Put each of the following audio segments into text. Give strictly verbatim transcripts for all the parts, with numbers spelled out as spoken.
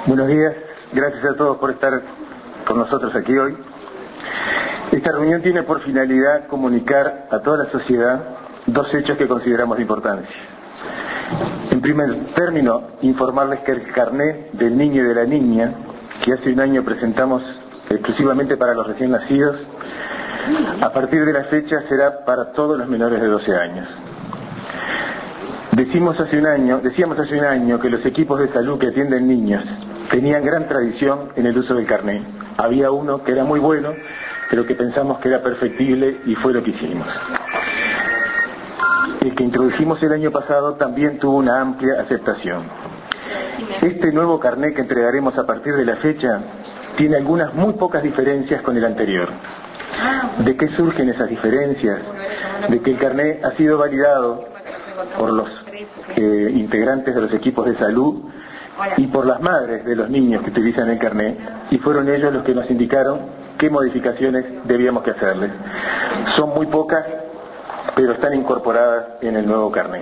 Buenos días, gracias a todos por estar con nosotros aquí hoy. Esta reunión tiene por finalidad comunicar a toda la sociedad dos hechos que consideramos de importancia. En primer término, informarles que el carnet del niño y de la niña, que hace un año presentamos exclusivamente para los recién nacidos, a partir de la fecha será para todos los menores de doce años. Decimos hace un año, decíamos hace un año que los equipos de salud que atienden niños tenían gran tradición en el uso del carnet. Había uno que era muy bueno, pero que pensamos que era perfectible y fue lo que hicimos. El que introdujimos el año pasado también tuvo una amplia aceptación. Este nuevo carnet que entregaremos a partir de la fecha tiene algunas muy pocas diferencias con el anterior. ¿De qué surgen esas diferencias? De que el carnet ha sido validado por los eh, integrantes de los equipos de salud y por las madres de los niños que utilizan el carnet, y fueron ellos los que nos indicaron qué modificaciones debíamos que hacerles. Son muy pocas, pero están incorporadas en el nuevo carnet.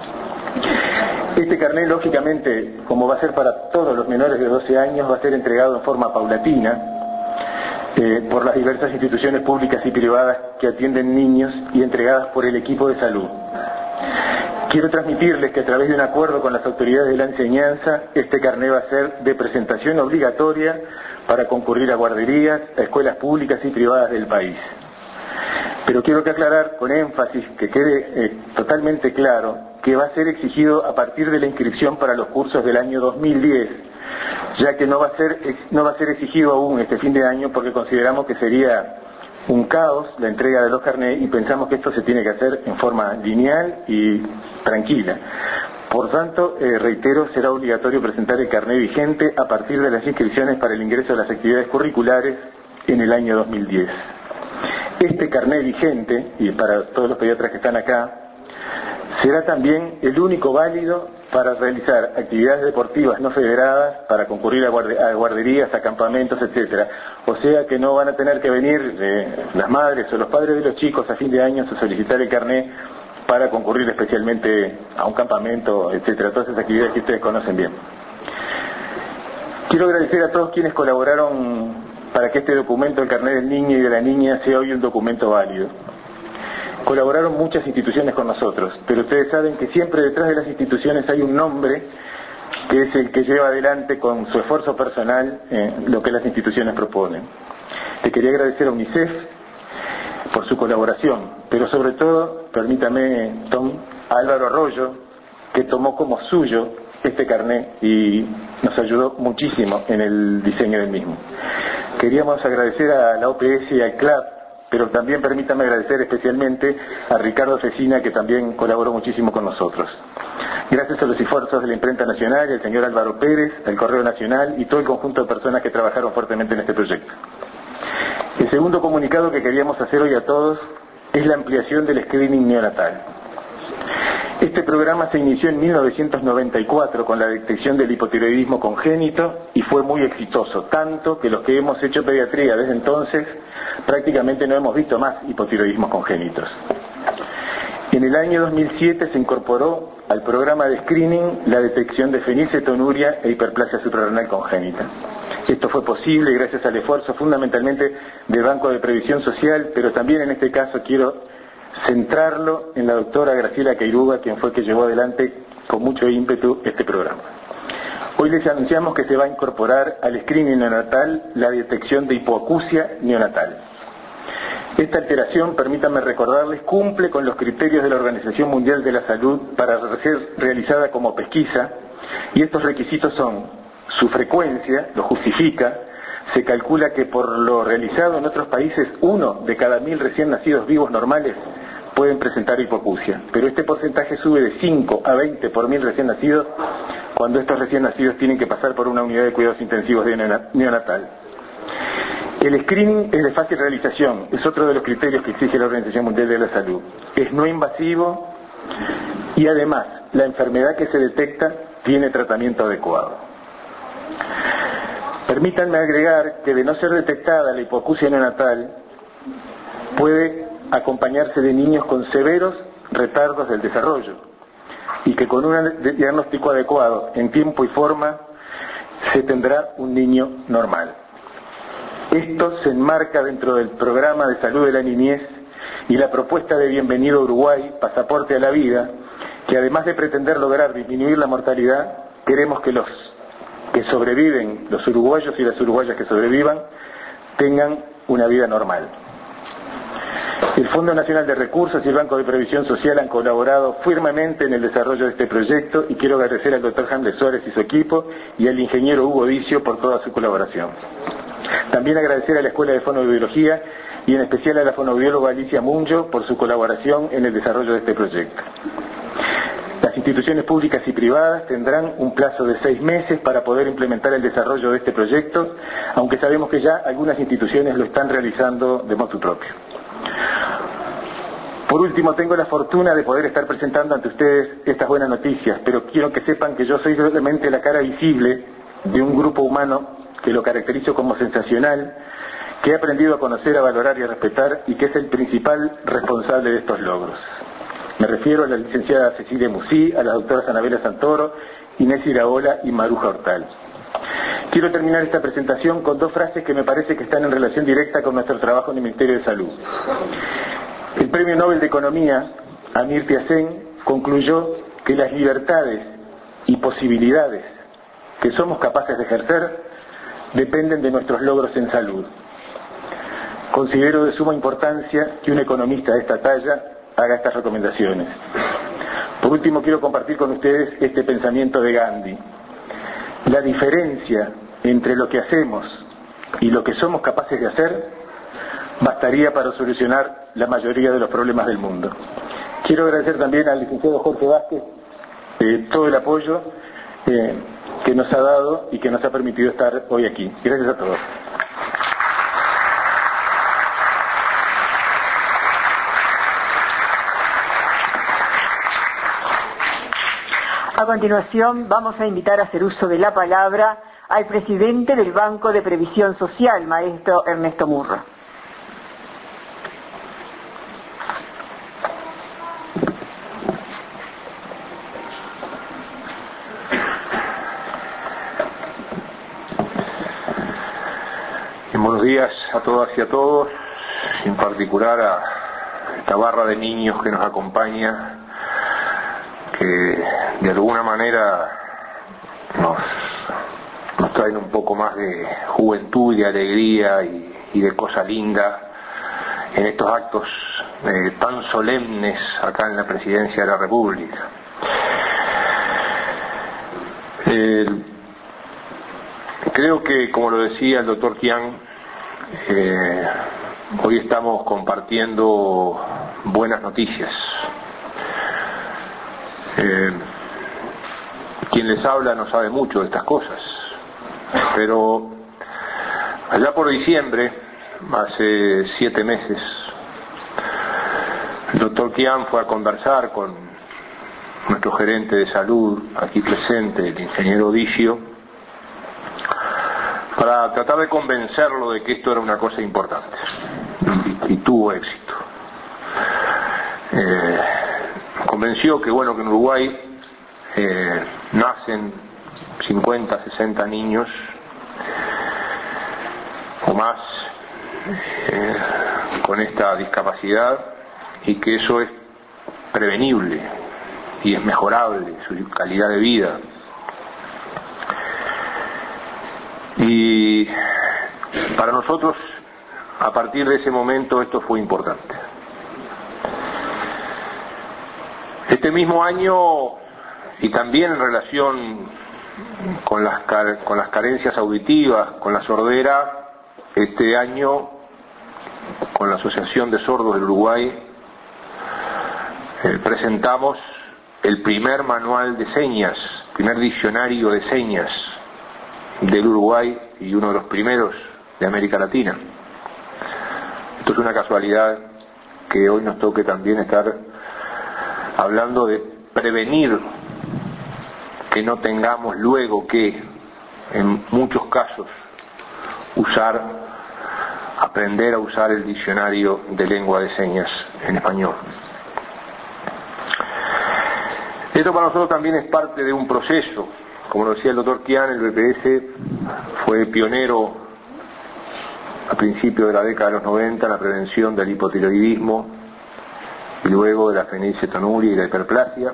Este carnet, lógicamente, como va a ser para todos los menores de doce años, va a ser entregado en forma paulatina eh, por las diversas instituciones públicas y privadas que atienden niños y entregadas por el equipo de salud. Quiero transmitirles que a través de un acuerdo con las autoridades de la enseñanza, este carnet va a ser de presentación obligatoria para concurrir a guarderías, a escuelas públicas y privadas del país. Pero quiero que aclarar con énfasis, que quede eh, totalmente claro, que va a ser exigido a partir de la inscripción para los cursos del año dos mil diez, ya que no va a ser, no va a ser exigido aún este fin de año porque consideramos que sería un caos la entrega de los carnets y pensamos que esto se tiene que hacer en forma lineal y tranquila. Por tanto, eh, reitero, será obligatorio presentar el carnet vigente a partir de las inscripciones para el ingreso de las actividades curriculares en el año dos mil diez. Este carnet vigente, y para todos los pediatras que están acá, será también el único válido para realizar actividades deportivas no federadas, para concurrir a, guarde a guarderías, a campamentos, etcétera. O sea que no van a tener que venir eh, las madres o los padres de los chicos a fin de año a solicitar el carnet para concurrir especialmente a un campamento, etcétera. Todas esas actividades que ustedes conocen bien. Quiero agradecer a todos quienes colaboraron para que este documento, el carnet del niño y de la niña, sea hoy un documento válido. Colaboraron muchas instituciones con nosotros, pero ustedes saben que siempre detrás de las instituciones hay un nombre que es el que lleva adelante con su esfuerzo personal eh, lo que las instituciones proponen. Te quería agradecer a UNICEF por su colaboración, pero sobre todo, permítame, Tom, a Álvaro Arroyo, que tomó como suyo este carnet y nos ayudó muchísimo en el diseño del mismo. Queríamos agradecer a la O P S y al C L A P, pero también permítame agradecer especialmente a Ricardo Cecina, que también colaboró muchísimo con nosotros. Gracias a los esfuerzos de la Imprenta Nacional, el señor Álvaro Pérez, el Correo Nacional y todo el conjunto de personas que trabajaron fuertemente en este proyecto. El segundo comunicado que queríamos hacer hoy a todos es la ampliación del screening neonatal. Este programa se inició en mil novecientos noventa y cuatro con la detección del hipotiroidismo congénito y fue muy exitoso, tanto que los que hemos hecho pediatría desde entonces prácticamente no hemos visto más hipotiroidismos congénitos. En el año dos mil siete se incorporó al programa de screening la detección de fenilcetonuria e hiperplasia suprarrenal congénita. Esto fue posible gracias al esfuerzo fundamentalmente del Banco de Previsión Social, pero también en este caso quiero centrarlo en la doctora Graciela Queiruga, quien fue que llevó adelante con mucho ímpetu este programa. Hoy les anunciamos que se va a incorporar al screening neonatal la detección de hipoacusia neonatal. Esta alteración, permítanme recordarles, cumple con los criterios de la Organización Mundial de la Salud para ser realizada como pesquisa, y estos requisitos son su frecuencia, lo justifica. Se calcula que por lo realizado en otros países, uno de cada mil recién nacidos vivos normales pueden presentar hipoacusia, pero este porcentaje sube de cinco a veinte por mil recién nacidos cuando estos recién nacidos tienen que pasar por una unidad de cuidados intensivos de neonatal. El screening es de fácil realización, es otro de los criterios que exige la Organización Mundial de la Salud. Es no invasivo y además la enfermedad que se detecta tiene tratamiento adecuado. Permítanme agregar que de no ser detectada la hipoacusia neonatal puede acompañarse de niños con severos retardos del desarrollo y que con un diagnóstico adecuado en tiempo y forma se tendrá un niño normal. Esto se enmarca dentro del programa de salud de la niñez y la propuesta de Bienvenido a Uruguay, Pasaporte a la Vida, que además de pretender lograr disminuir la mortalidad, queremos que los que sobreviven, los uruguayos y las uruguayas que sobrevivan, tengan una vida normal. El Fondo Nacional de Recursos y el Banco de Previsión Social han colaborado firmemente en el desarrollo de este proyecto y quiero agradecer al doctor Hamlet Suárez y su equipo y al ingeniero Hugo Dicio por toda su colaboración. También agradecer a la Escuela de Fonoaudiología y en especial a la fonoaudióloga Alicia Munjo por su colaboración en el desarrollo de este proyecto. Las instituciones públicas y privadas tendrán un plazo de seis meses para poder implementar el desarrollo de este proyecto, aunque sabemos que ya algunas instituciones lo están realizando de motu propio. Por último, tengo la fortuna de poder estar presentando ante ustedes estas buenas noticias, pero quiero que sepan que yo soy realmente la cara visible de un grupo humano que lo caracterizo como sensacional, que he aprendido a conocer, a valorar y a respetar y que es el principal responsable de estos logros. Me refiero a la licenciada Cecilia Musí, a las doctoras Anabela Santoro, Inés Iraola y Maruja Hortal. Quiero terminar esta presentación con dos frases que me parece que están en relación directa con nuestro trabajo en el Ministerio de Salud. El Premio Nobel de Economía, Amartya Sen, concluyó que las libertades y posibilidades que somos capaces de ejercer dependen de nuestros logros en salud. Considero de suma importancia que un economista de esta talla haga estas recomendaciones. Por último, quiero compartir con ustedes este pensamiento de Gandhi. La diferencia entre lo que hacemos y lo que somos capaces de hacer bastaría para solucionar la mayoría de los problemas del mundo. Quiero agradecer también al licenciado Jorge Vázquez eh, todo el apoyo eh, que nos ha dado y que nos ha permitido estar hoy aquí. Gracias a todos. A continuación vamos a invitar a hacer uso de la palabra al presidente del Banco de Previsión Social, maestro Ernesto Murra. Buenos días a todas y a todos, en particular a esta barra de niños que nos acompaña, que de alguna manera nos, nos traen un poco más de juventud y de alegría y, y de cosa linda en estos actos eh, tan solemnes acá en la Presidencia de la República. Eh, creo que, como lo decía el doctor Kian, eh, hoy estamos compartiendo buenas noticias. Eh, quien les habla no sabe mucho de estas cosas, pero allá por diciembre, hace siete meses, el doctor Kian fue a conversar con nuestro gerente de salud aquí presente, el ingeniero Dicio, para tratar de convencerlo de que esto era una cosa importante, y, y tuvo éxito. Eh, convenció que bueno que en Uruguay eh, nacen cincuenta, sesenta niños o más eh, con esta discapacidad y que eso es prevenible y es mejorable su calidad de vida. Y para nosotros, a partir de ese momento, esto fue importante. Este mismo año, y también en relación con las, con las carencias auditivas, con la sordera, este año, con la Asociación de Sordos del Uruguay, eh, presentamos el primer manual de señas, primer diccionario de señas del Uruguay y uno de los primeros de América Latina. Esto es una casualidad que hoy nos toque también estar hablando de prevenir que no tengamos luego que, en muchos casos, usar, aprender a usar el diccionario de lengua de señas en español. Esto para nosotros también es parte de un proceso como lo decía el doctor Kian, el B P S fue pionero a principios de la década de los noventa en la prevención del hipotiroidismo y luego de la fenilcetonuria y la hiperplasia.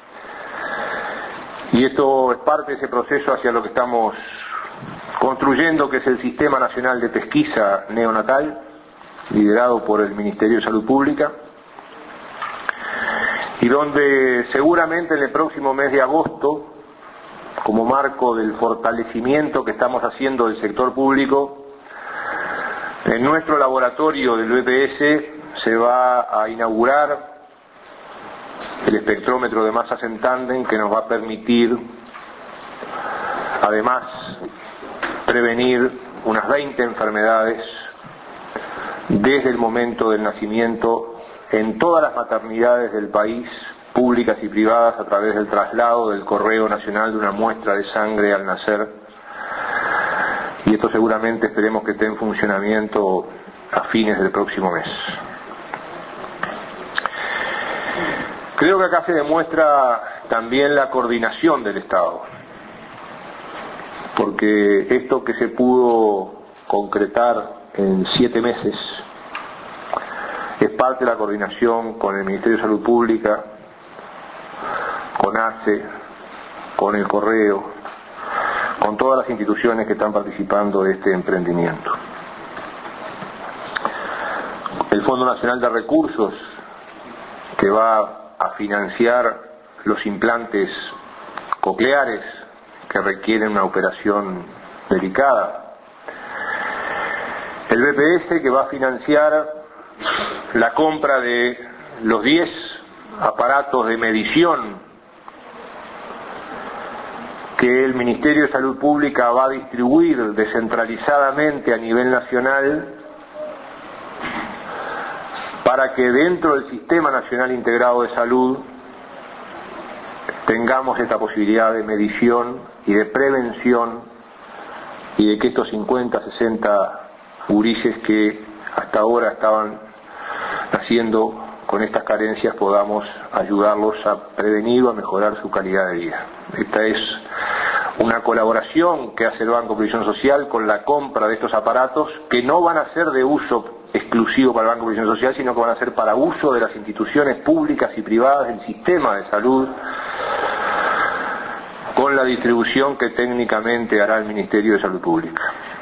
Y esto es parte de ese proceso hacia lo que estamos construyendo, que es el Sistema Nacional de Pesquisa Neonatal, liderado por el Ministerio de Salud Pública, y donde seguramente en el próximo mes de agosto, como marco del fortalecimiento que estamos haciendo del sector público, en nuestro laboratorio del B P S se va a inaugurar el espectrómetro de masas en tándem, que nos va a permitir además prevenir unas veinte enfermedades desde el momento del nacimiento en todas las maternidades del país, públicas y privadas, a través del traslado del correo nacional de una muestra de sangre al nacer. Y esto seguramente esperemos que esté en funcionamiento a fines del próximo mes. Creo que acá se demuestra también la coordinación del Estado, porque esto que se pudo concretar en siete meses es parte de la coordinación con el Ministerio de Salud Pública, con A C E, con el Correo, con todas las instituciones que están participando de este emprendimiento. El Fondo Nacional de Recursos, que va a financiar los implantes cocleares que requieren una operación delicada. El B P S, que va a financiar la compra de los diez aparatos de medición que el Ministerio de Salud Pública va a distribuir descentralizadamente a nivel nacional, para que dentro del Sistema Nacional Integrado de Salud tengamos esta posibilidad de medición y de prevención, y de que estos cincuenta, sesenta gurises que hasta ahora estaban naciendo con estas carencias podamos ayudarlos a prevenir o a mejorar su calidad de vida. Esta es una colaboración que hace el Banco de Previsión Social con la compra de estos aparatos, que no van a ser de uso exclusivo para el Banco de Previsión Social, sino que van a ser para uso de las instituciones públicas y privadas del sistema de salud, con la distribución que técnicamente hará el Ministerio de Salud Pública.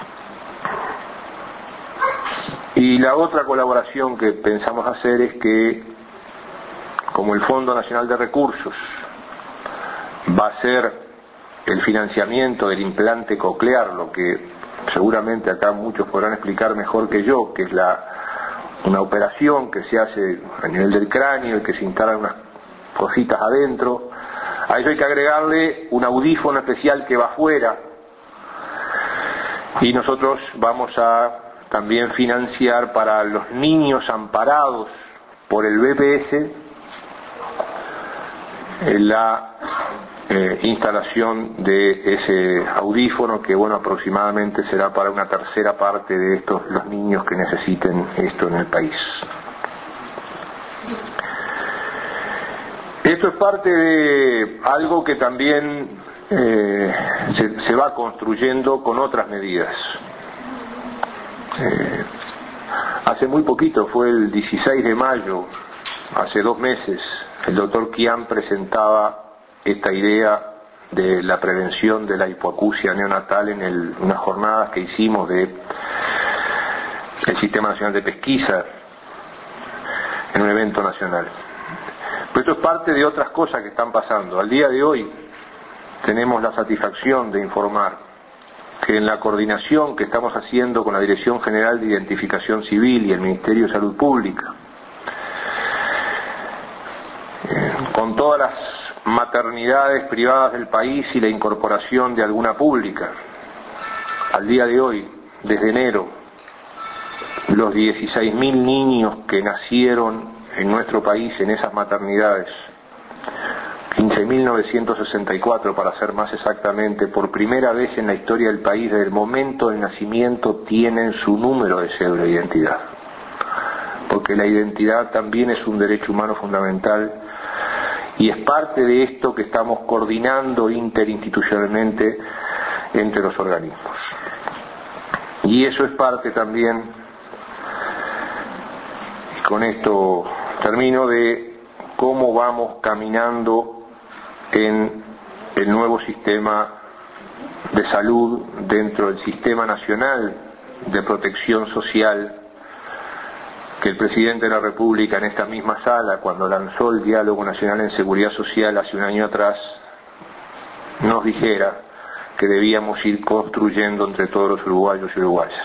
Y la otra colaboración que pensamos hacer es que, como el Fondo Nacional de Recursos va a ser el financiamiento del implante coclear, lo que seguramente acá muchos podrán explicar mejor que yo, que es la, una operación que se hace a nivel del cráneo y que se instalan unas cositas adentro. A eso hay que agregarle un audífono especial que va afuera, y nosotros vamos a también financiar para los niños amparados por el B P S la eh, instalación de ese audífono, que bueno, aproximadamente será para una tercera parte de estos los niños que necesiten esto en el país. Esto es parte de algo que también eh, se, se va construyendo con otras medidas. Eh, hace muy poquito, fue el dieciséis de mayo, hace dos meses, el doctor Kian presentaba esta idea de la prevención de la hipoacusia neonatal en el, unas jornadas que hicimos de el Sistema Nacional de Pesquisa en un evento nacional. Pero esto es parte de otras cosas que están pasando. Al día de hoy tenemos la satisfacción de informar que en la coordinación que estamos haciendo con la Dirección General de Identificación Civil y el Ministerio de Salud Pública, eh, con todas las maternidades privadas del país y la incorporación de alguna pública, al día de hoy, desde enero, los dieciséis mil niños que nacieron en nuestro país en esas maternidades, quince mil novecientos sesenta y cuatro para ser más exactamente, por primera vez en la historia del país, desde el momento del nacimiento tienen su número de cédula de identidad, porque la identidad también es un derecho humano fundamental, y es parte de esto que estamos coordinando interinstitucionalmente entre los organismos. Y eso es parte también, y con esto termino, de cómo vamos caminando en el nuevo sistema de salud dentro del Sistema Nacional de Protección Social, que el Presidente de la República en esta misma sala, cuando lanzó el Diálogo Nacional en Seguridad Social hace un año atrás, nos dijera que debíamos ir construyendo entre todos los uruguayos y uruguayas.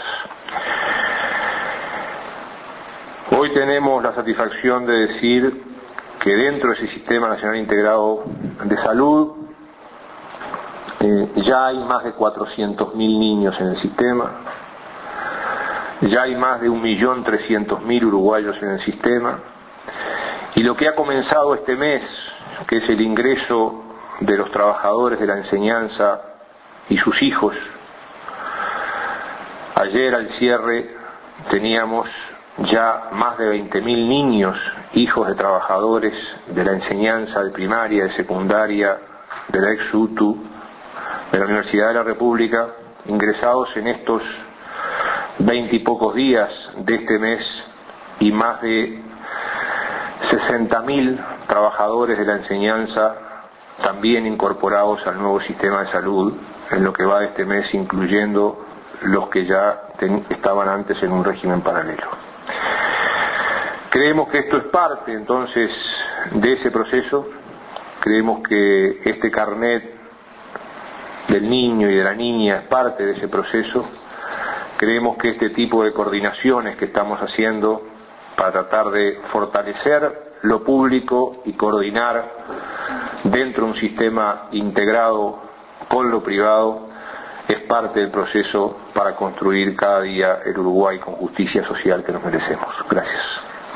Hoy tenemos la satisfacción de decir que dentro de ese Sistema Nacional Integrado de Salud eh, ya hay más de cuatrocientos mil niños en el sistema, ya hay más de un millón trescientos mil uruguayos en el sistema, y lo que ha comenzado este mes, que es el ingreso de los trabajadores de la enseñanza y sus hijos, ayer al cierre teníamos ya más de veinte mil niños, hijos de trabajadores de la enseñanza de primaria, de secundaria, de la ex U T U, de la Universidad de la República, ingresados en estos veinte y pocos días de este mes, y más de sesenta mil trabajadores de la enseñanza también incorporados al nuevo sistema de salud en lo que va de este mes, incluyendo los que ya ten, estaban antes en un régimen paralelo. Creemos que esto es parte entonces de ese proceso. Creemos que este carnet del niño y de la niña es parte de ese proceso. Creemos que este tipo de coordinaciones que estamos haciendo para tratar de fortalecer lo público y coordinar dentro de un sistema integrado con lo privado es parte del proceso para construir cada día el Uruguay con justicia social que nos merecemos. Gracias.